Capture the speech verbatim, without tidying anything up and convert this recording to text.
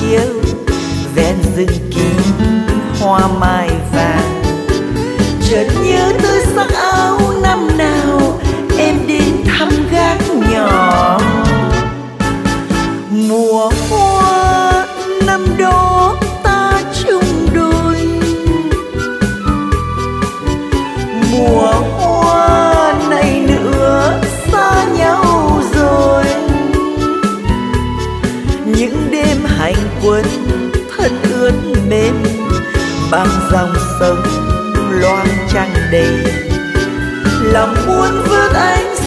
chiều ven rừng kín hoa mai vàng. Chợt nhớ tới sắc áo năm nào em đến thăm gác nhỏ. Mùa hoa năm đó ta chung đôi, mùa hoa này nữa xa nhau rồi. Những đêm hành quân thân ướt mến bằng dòng sông loang trăng đầy, lòng muốn vớt anh